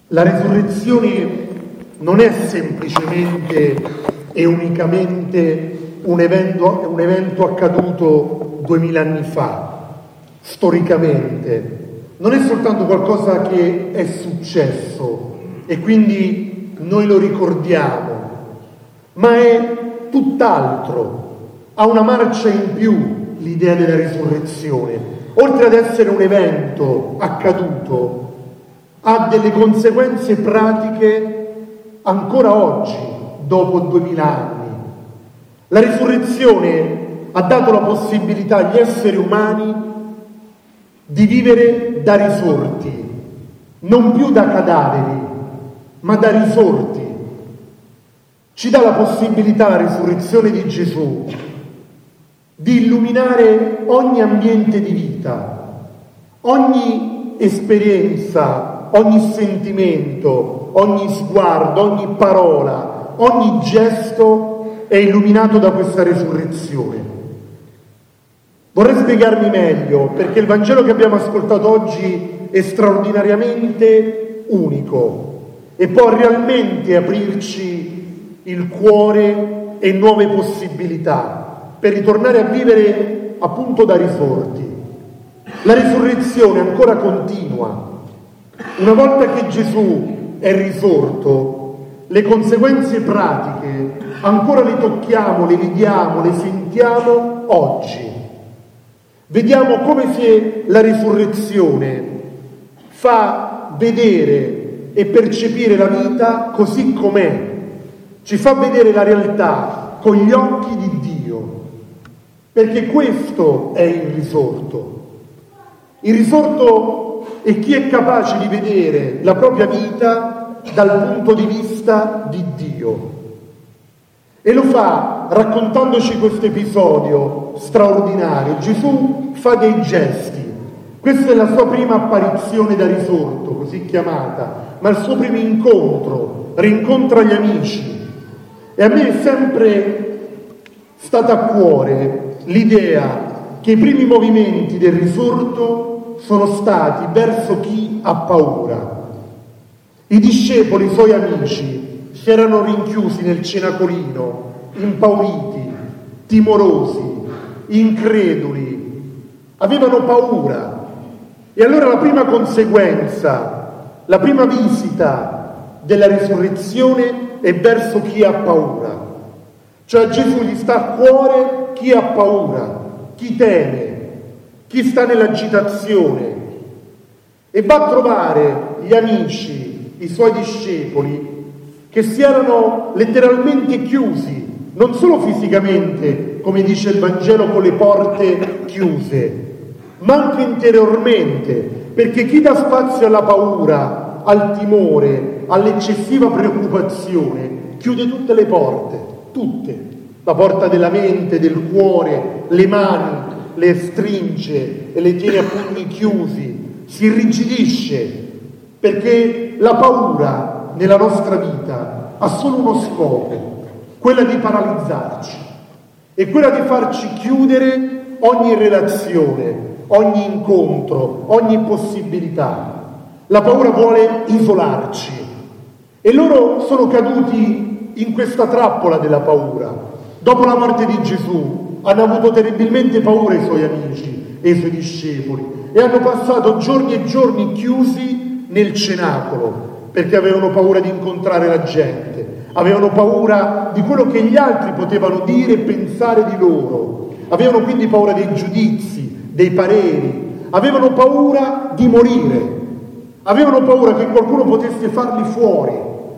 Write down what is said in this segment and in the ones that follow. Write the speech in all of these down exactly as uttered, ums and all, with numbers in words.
La risurrezione non è semplicemente e unicamente un evento, un evento accaduto duemila anni fa, storicamente. Non è soltanto qualcosa che è successo e quindi noi lo ricordiamo, ma è tutt'altro. Ha una marcia in più l'idea della risurrezione. Oltre ad essere un evento accaduto, ha delle conseguenze pratiche ancora oggi, dopo duemila anni. La risurrezione ha dato la possibilità agli esseri umani di vivere da risorti, non più da cadaveri, ma da risorti. Ci dà la possibilità, la risurrezione di Gesù, di illuminare ogni ambiente di vita, ogni esperienza, ogni sentimento, ogni sguardo, ogni parola, ogni gesto è illuminato da questa risurrezione. Vorrei spiegarmi meglio, perché il Vangelo che abbiamo ascoltato oggi è straordinariamente unico e può realmente aprirci il cuore e nuove possibilità per ritornare a vivere appunto da risorti. La risurrezione ancora continua. Una volta che Gesù è risorto, le conseguenze pratiche ancora le tocchiamo, le vediamo, le sentiamo oggi. Vediamo come se la risurrezione fa vedere e percepire la vita così com'è, ci fa vedere la realtà con gli occhi di Dio, perché questo è il risorto. Il risorto è chi è capace di vedere la propria vita dal punto di vista di Dio. E lo fa raccontandoci questo episodio straordinario. Gesù fa dei gesti. Questa è la sua prima apparizione da risorto, così chiamata, ma il suo primo incontro, rincontra gli amici. E a me è sempre stata a cuore l'idea che i primi movimenti del risorto sono stati verso chi ha paura. I discepoli, i suoi amici, si erano rinchiusi nel cenacolino, impauriti, timorosi, increduli, avevano paura. E allora la prima conseguenza, la prima visita della risurrezione è verso chi ha paura. Cioè a Gesù gli sta a cuore chi ha paura, chi teme, chi sta nell'agitazione, e va a trovare gli amici, i suoi discepoli, che si erano letteralmente chiusi, non solo fisicamente, come dice il Vangelo, con le porte chiuse, ma anche interiormente, perché chi dà spazio alla paura, al timore, all'eccessiva preoccupazione, chiude tutte le porte, tutte, la porta della mente, del cuore, le mani, le stringe e le tiene a pugni chiusi, si irrigidisce, perché la paura nella nostra vita ha solo uno scopo, quella di paralizzarci e quella di farci chiudere ogni relazione, ogni incontro, ogni possibilità. La paura vuole isolarci e loro sono caduti in questa trappola della paura. Dopo la morte di Gesù hanno avuto terribilmente paura i suoi amici e i suoi discepoli e hanno passato giorni e giorni chiusi nel cenacolo, perché avevano paura di incontrare la gente, avevano paura di quello che gli altri potevano dire e pensare di loro, avevano quindi paura dei giudizi, dei pareri, avevano paura di morire, avevano paura che qualcuno potesse farli fuori,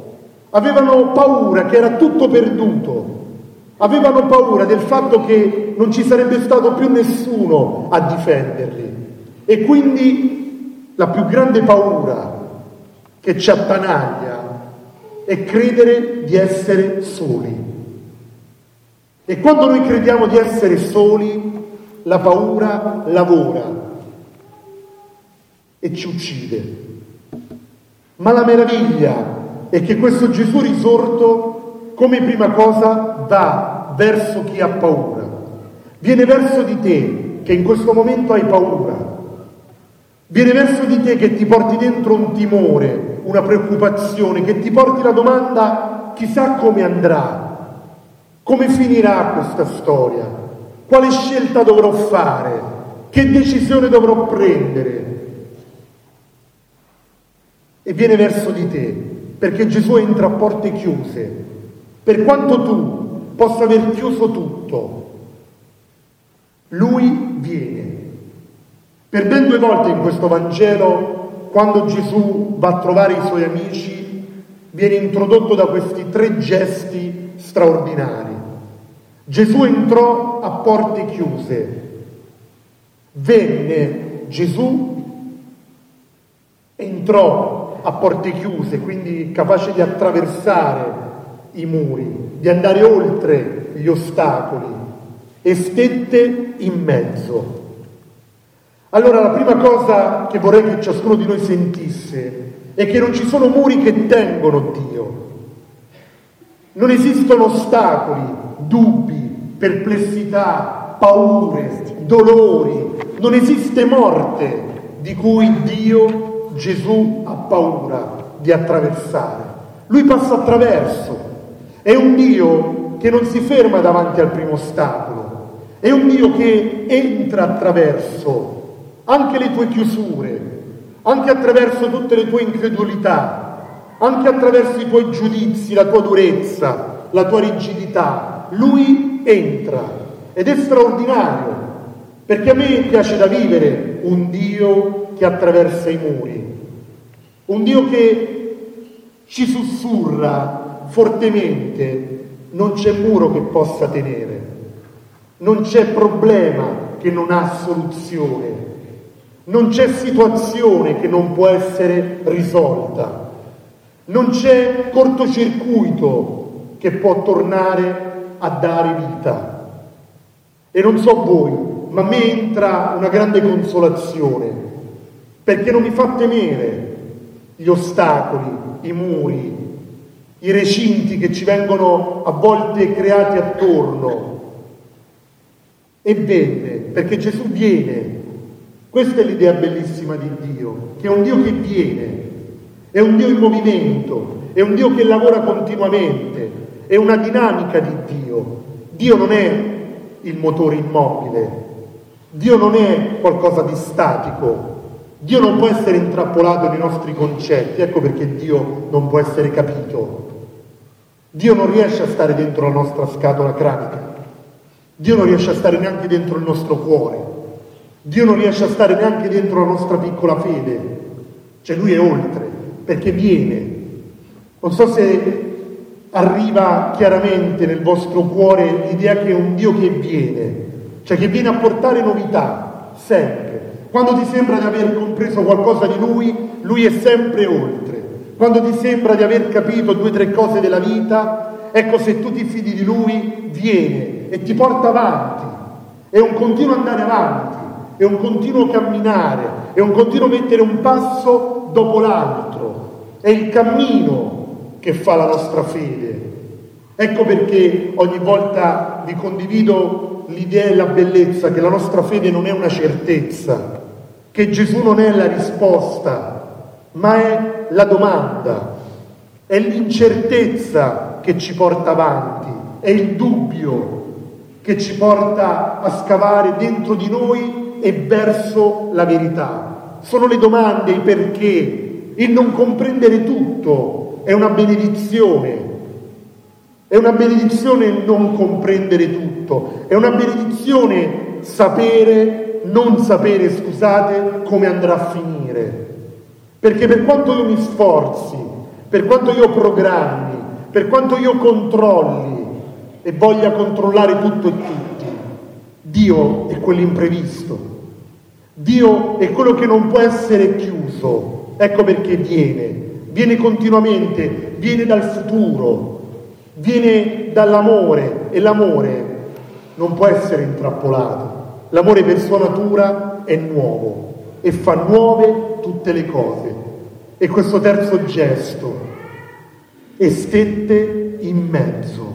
avevano paura che era tutto perduto, avevano paura del fatto che non ci sarebbe stato più nessuno a difenderli. E quindi la più grande paura che ci attanaglia è credere di essere soli. E quando noi crediamo di essere soli, la paura lavora e ci uccide. Ma la meraviglia è che questo Gesù risorto, come prima cosa, va verso chi ha paura. Viene verso di te, che in questo momento hai paura. Viene verso di te che ti porti dentro un timore, una preoccupazione, che ti porti la domanda: chissà come andrà, come finirà questa storia, quale scelta dovrò fare, che decisione dovrò prendere. E viene verso di te, perché Gesù entra a porte chiuse, per quanto tu possa aver chiuso tutto. Lui viene. Per ben due volte in questo Vangelo, quando Gesù va a trovare i suoi amici, viene introdotto da questi tre gesti straordinari. Gesù entrò a porte chiuse. Venne Gesù, entrò a porte chiuse, quindi capace di attraversare i muri, di andare oltre gli ostacoli, e stette in mezzo. Allora la prima cosa che vorrei che ciascuno di noi sentisse è che non ci sono muri che tengono Dio. Non esistono ostacoli, dubbi, perplessità, paure, dolori. Non esiste morte di cui Dio, Gesù, ha paura di attraversare. Lui passa attraverso. È un Dio che non si ferma davanti al primo ostacolo. È un Dio che entra attraverso anche le tue chiusure, anche attraverso tutte le tue incredulità, anche attraverso i tuoi giudizi, la tua durezza, la tua rigidità. Lui entra ed è straordinario, perché a me piace da vivere un Dio che attraversa i muri, un Dio che ci sussurra fortemente: non c'è muro che possa tenere, non c'è problema che non ha soluzione, non c'è situazione che non può essere risolta, non c'è cortocircuito che può tornare a dare vita. E non so voi, ma a me entra una grande consolazione, perché non mi fa temere gli ostacoli, i muri, i recinti che ci vengono a volte creati attorno. E venne, perché Gesù viene. Questa è l'idea bellissima di Dio, che è un Dio che viene, è un Dio in movimento, è un Dio che lavora continuamente, è una dinamica di Dio. Dio non è il motore immobile, Dio non è qualcosa di statico, Dio non può essere intrappolato nei nostri concetti. Ecco perché Dio non può essere capito. Dio non riesce a stare dentro la nostra scatola cranica, Dio non riesce a stare neanche dentro il nostro cuore, Dio non riesce a stare neanche dentro la nostra piccola fede. Cioè Lui è oltre, perché viene. Non so se arriva chiaramente nel vostro cuore l'idea che è un Dio che viene, cioè che viene a portare novità, sempre. Quando ti sembra di aver compreso qualcosa di Lui, Lui è sempre oltre. Quando ti sembra di aver capito due o tre cose della vita, ecco, se tu ti fidi di Lui, viene e ti porta avanti. È un continuo andare avanti, è un continuo camminare, è un continuo mettere un passo dopo l'altro. È il cammino che fa la nostra fede. Ecco perché ogni volta vi condivido l'idea e la bellezza che la nostra fede non è una certezza, che Gesù non è la risposta, ma è la domanda, è l'incertezza che ci porta avanti, è il dubbio che ci porta a scavare dentro di noi e verso la verità. Sono le domande, i perché, il non comprendere tutto è una benedizione. È una benedizione non comprendere tutto, è una benedizione sapere, non sapere, scusate, come andrà a finire. Perché per quanto io mi sforzi, per quanto io programmi, per quanto io controlli e voglia controllare tutto e tutti, Dio è quell'imprevisto. Dio è quello che non può essere chiuso. Ecco perché viene, viene continuamente, viene dal futuro, viene dall'amore, e l'amore non può essere intrappolato. L'amore per sua natura è nuovo e fa nuove tutte le cose. E questo terzo gesto, e stette in mezzo.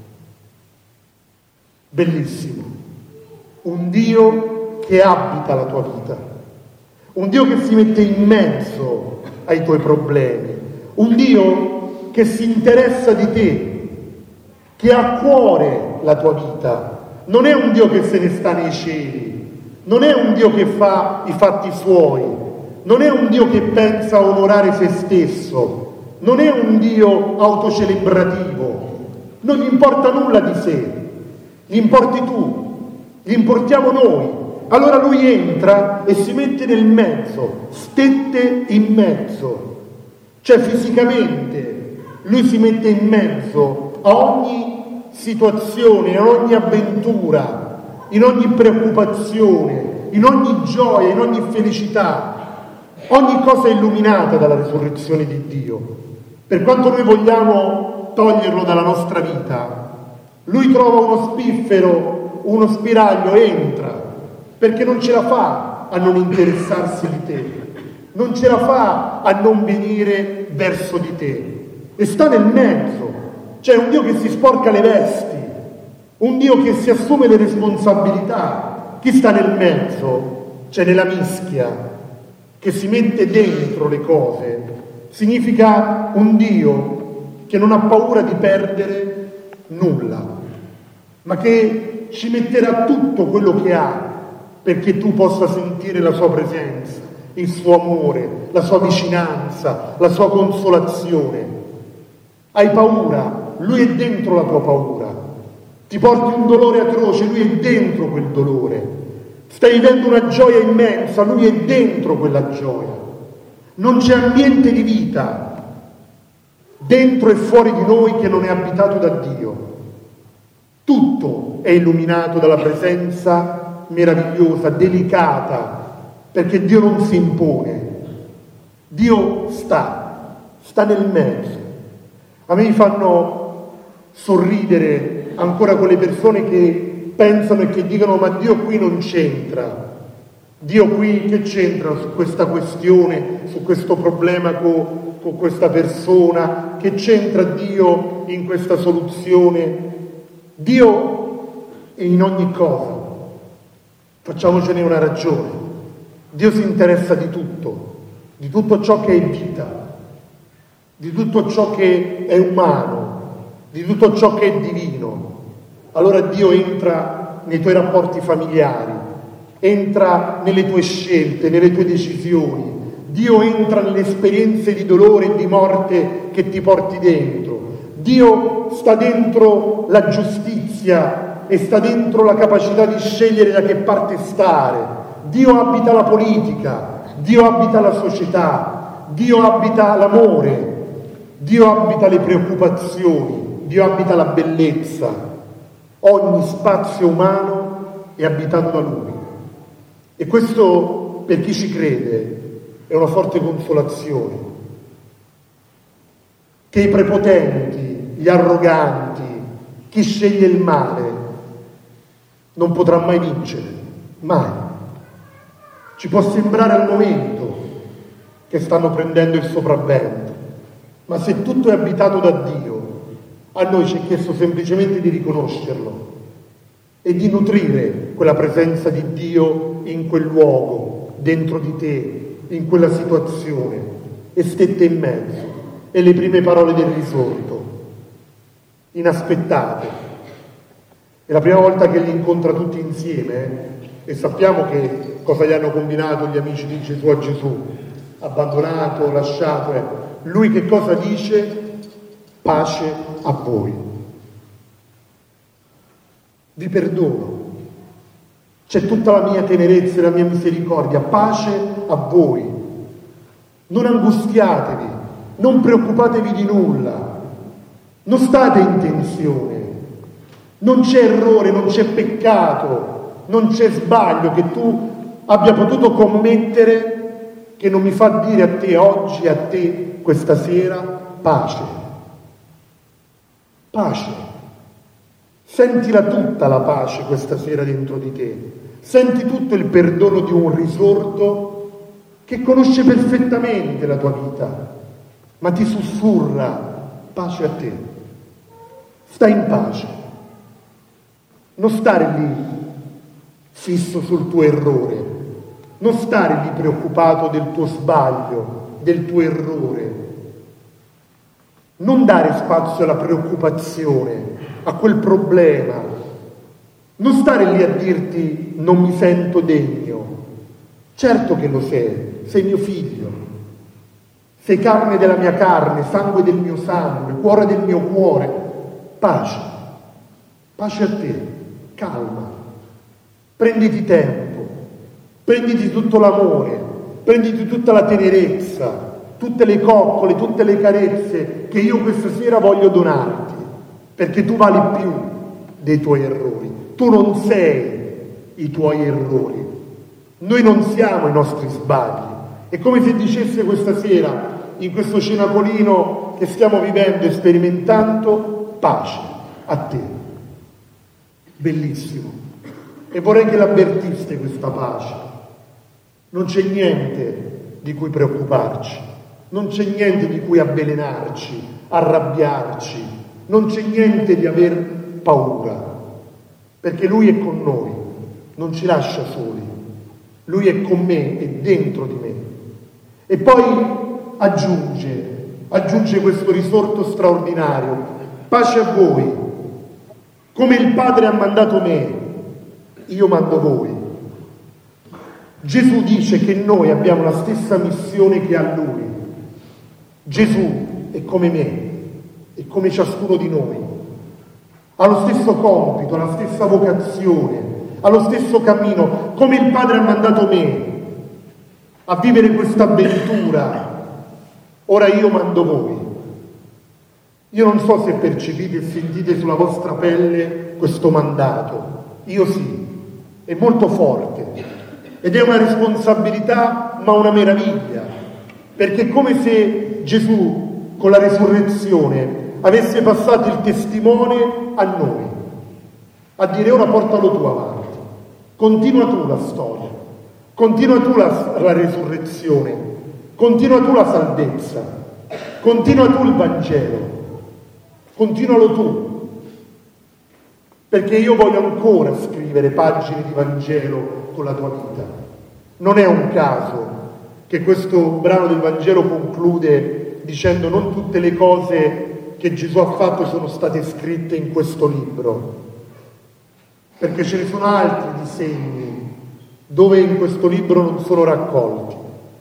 Bellissimo. Un Dio che abita la tua vita, un Dio che si mette in mezzo ai tuoi problemi, un Dio che si interessa di te, che ha a cuore la tua vita. Non è un Dio che se ne sta nei cieli, non è un Dio che fa i fatti suoi, non è un Dio che pensa a onorare se stesso, non è un Dio autocelebrativo, non gli importa nulla di sé, gli importi tu, gli importiamo noi. Allora lui entra e si mette nel mezzo, stette in mezzo, cioè fisicamente lui si mette in mezzo a ogni situazione, a ogni avventura, in ogni preoccupazione, in ogni gioia, in ogni felicità. Ogni cosa è illuminata dalla risurrezione di Dio. Per quanto noi vogliamo toglierlo dalla nostra vita, lui trova uno spiffero, uno spiraglio, entra, perché non ce la fa a non interessarsi di te, non ce la fa a non venire verso di te, e sta nel mezzo. C'è un Dio che si sporca le vesti, un Dio che si assume le responsabilità. Chi sta nel mezzo, cioè nella mischia, che si mette dentro le cose, significa un Dio che non ha paura di perdere nulla, ma che ci metterà tutto quello che ha perché tu possa sentire la sua presenza, il suo amore, la sua vicinanza, la sua consolazione. Hai paura? Lui è dentro la tua paura. Ti porti un dolore atroce, lui è dentro quel dolore. Stai vivendo una gioia immensa, lui è dentro quella gioia. Non c'è ambiente di vita dentro e fuori di noi che non è abitato da Dio. Tutto è illuminato dalla presenza meravigliosa, delicata, perché Dio non si impone. Dio sta, sta nel mezzo. A me mi fanno sorridere ancora quelle persone che pensano e che dicono: ma Dio qui non c'entra, Dio qui che c'entra su questa questione, su questo problema con, con questa persona, che c'entra Dio in questa soluzione? Dio è in ogni cosa, facciamocene una ragione. Dio si interessa di tutto, di tutto ciò che è vita, di tutto ciò che è umano, di tutto ciò che è divino. Allora Dio entra nei tuoi rapporti familiari, entra nelle tue scelte, nelle tue decisioni. Dio entra nelle esperienze di dolore e di morte che ti porti dentro. Dio sta dentro la giustizia e sta dentro la capacità di scegliere da che parte stare. Dio abita la politica, Dio abita la società, Dio abita l'amore, Dio abita le preoccupazioni, Dio abita la bellezza. Ogni spazio umano è abitato da Lui. E questo, per chi ci crede, è una forte consolazione. Che i prepotenti, gli arroganti, chi sceglie il male, non potrà mai vincere, mai. Ci può sembrare al momento che stanno prendendo il sopravvento, ma se tutto è abitato da Dio, a noi ci è chiesto semplicemente di riconoscerlo e di nutrire quella presenza di Dio in quel luogo, dentro di te, in quella situazione. E stette in mezzo. E le prime parole del risorto, inaspettate. È la prima volta che li incontra tutti insieme, eh? E sappiamo che cosa gli hanno combinato gli amici di Gesù a Gesù. Abbandonato, lasciato. Eh. Lui che cosa dice? Pace a voi. Vi perdono. C'è tutta la mia tenerezza e la mia misericordia. Pace a voi. Non angustiatevi, non preoccupatevi di nulla. Non state in tensione. Non c'è errore, non c'è peccato, non c'è sbaglio che tu abbia potuto commettere che non mi fa dire a te oggi, a te questa sera, pace. Pace. Sentila tutta la pace questa sera dentro di te. Senti tutto il perdono di un risorto che conosce perfettamente la tua vita, ma ti sussurra pace a te. Stai in pace. Non stare lì fisso sul tuo errore, non stare lì preoccupato del tuo sbaglio del tuo errore. Non dare spazio alla preoccupazione, a quel problema. Non stare lì a dirti non mi sento degno. Certo che lo sei, sei mio figlio. Sei carne della mia carne, sangue del mio sangue, cuore del mio cuore. Pace, pace a te, calma. Prenditi tempo, prenditi tutto l'amore, prenditi tutta la tenerezza, tutte le coccole, tutte le carezze che io questa sera voglio donarti, perché tu vali più dei tuoi errori. Tu non sei i tuoi errori. Noi non siamo i nostri sbagli. È come se dicesse questa sera, in questo cenacolino che stiamo vivendo e sperimentando, pace a te. Bellissimo. E vorrei che l'avvertiste questa pace. Non c'è niente di cui preoccuparci, non c'è niente di cui avvelenarci, arrabbiarci, non c'è niente di aver paura, perché Lui è con noi, non ci lascia soli. Lui è con me, è dentro di me. E poi aggiunge, aggiunge questo risorto straordinario: pace a voi, come il Padre ha mandato me, io mando voi. Gesù dice che noi abbiamo la stessa missione che ha Lui. Gesù è come me, è come ciascuno di noi. Ha lo stesso compito, ha la stessa vocazione, ha lo stesso cammino, come il Padre ha mandato me a vivere questa avventura. Ora io mando voi. Io non so se percepite e sentite sulla vostra pelle questo mandato. Io sì, è molto forte ed è una responsabilità ma una meraviglia, perché è come se Gesù con la resurrezione avesse passato il testimone a noi, a dire: ora portalo tu avanti, continua tu la storia, continua tu la, la resurrezione, continua tu la salvezza, continua tu il Vangelo, continualo tu, perché io voglio ancora scrivere pagine di Vangelo con la tua vita. Non è un caso che questo brano del Vangelo conclude dicendo: non tutte le cose che Gesù ha fatto sono state scritte in questo libro, perché ce ne sono altri di segni dove in questo libro non sono raccolti,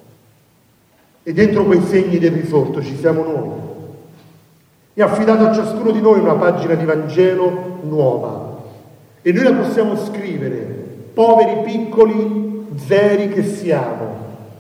e dentro quei segni del risorto ci siamo noi. E ha affidato a ciascuno di noi una pagina di Vangelo nuova, e noi la possiamo scrivere, poveri, piccoli, zeri che siamo.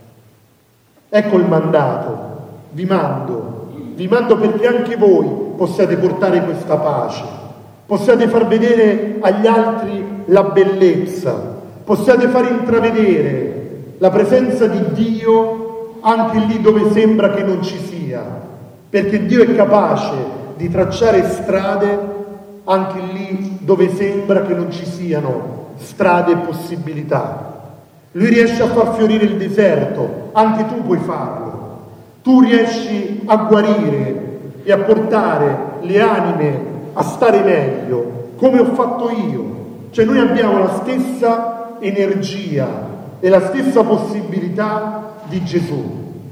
Ecco il mandato: vi mando, vi mando perché anche voi possiate portare questa pace, possiate far vedere agli altri la bellezza, possiate far intravedere la presenza di Dio anche lì dove sembra che non ci sia, perché Dio è capace di tracciare strade anche lì dove sembra che non ci siano strade e possibilità. Lui riesce a far fiorire il deserto, anche tu puoi farlo. Tu riesci a guarire e a portare le anime a stare meglio, come ho fatto io. Cioè noi abbiamo la stessa energia e la stessa possibilità di Gesù.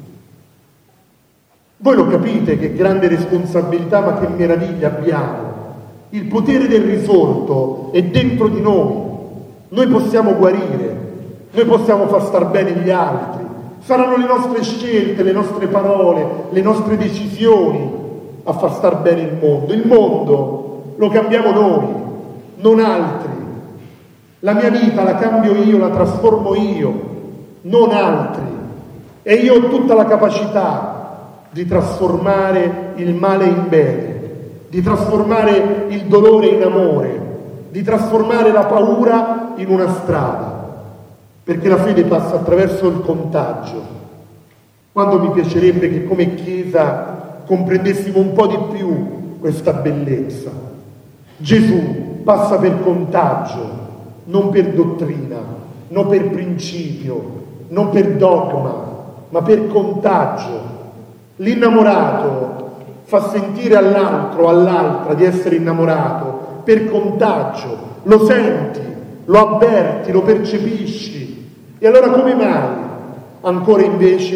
Voi lo capite che grande responsabilità, ma che meraviglia abbiamo. Il potere del risorto è dentro di noi. Noi possiamo guarire, noi possiamo far star bene gli altri. Saranno le nostre scelte, le nostre parole, le nostre decisioni a far star bene il mondo. Il mondo lo cambiamo noi, non altri. La mia vita la cambio io, la trasformo io, non altri. E io ho tutta la capacità di trasformare il male in bene, di trasformare il dolore in amore, di trasformare la paura in una strada. Perché la fede passa attraverso il contagio. Quando mi piacerebbe che come Chiesa comprendessimo un po' di più questa bellezza. Gesù passa per contagio, non per dottrina, non per principio, non per dogma, ma per contagio. L'innamorato fa sentire all'altro, all'altra di essere innamorato per contagio. Lo senti, lo avverti, lo percepisci. E allora come mai ancora invece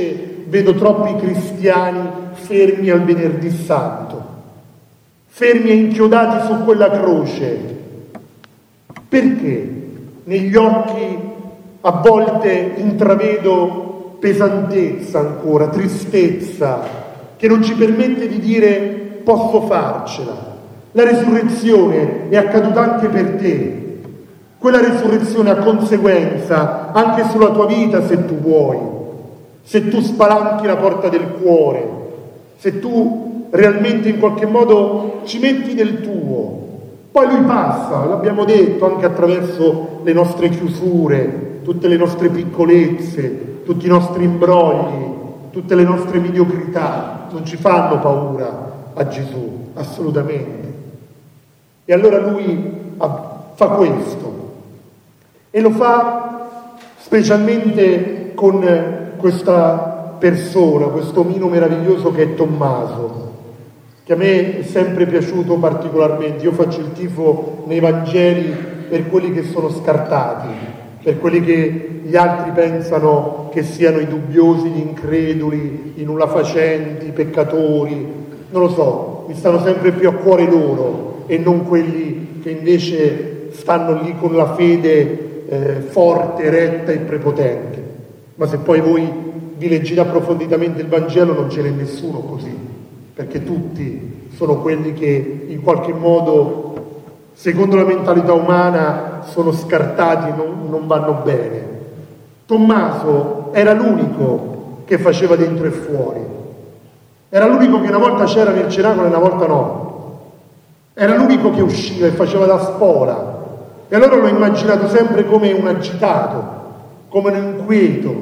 vedo troppi cristiani fermi al venerdì santo, fermi e inchiodati su quella croce. Perché negli occhi a volte intravedo pesantezza ancora, tristezza, che non ci permette di dire posso farcela. La risurrezione è accaduta anche per te. Quella risurrezione ha conseguenza anche sulla tua vita, se tu vuoi, se tu spalanchi la porta del cuore, se tu realmente in qualche modo ci metti del tuo. Poi lui passa, l'abbiamo detto, anche attraverso le nostre chiusure, tutte le nostre piccolezze, tutti i nostri imbrogli, tutte le nostre mediocrità, non ci fanno paura a Gesù, assolutamente. E allora lui fa questo. E lo fa specialmente con questa persona, questo omino meraviglioso che è Tommaso, che a me è sempre piaciuto particolarmente. Io faccio il tifo nei Vangeli per quelli che sono scartati, per quelli che gli altri pensano che siano i dubbiosi, gli increduli, i nullafacenti, i peccatori. Non lo so, mi stanno sempre più a cuore loro e non quelli che invece stanno lì con la fede Eh, forte, retta e prepotente. Ma se poi voi vi leggete approfonditamente il Vangelo non ce n'è nessuno così, perché tutti sono quelli che in qualche modo, secondo la mentalità umana, sono scartati e non, non vanno bene. Tommaso era l'unico che faceva dentro e fuori, era l'unico che una volta c'era nel cenacolo e una volta no, era l'unico che usciva e faceva da spola. E allora l'ho immaginato sempre come un agitato, come un inquieto,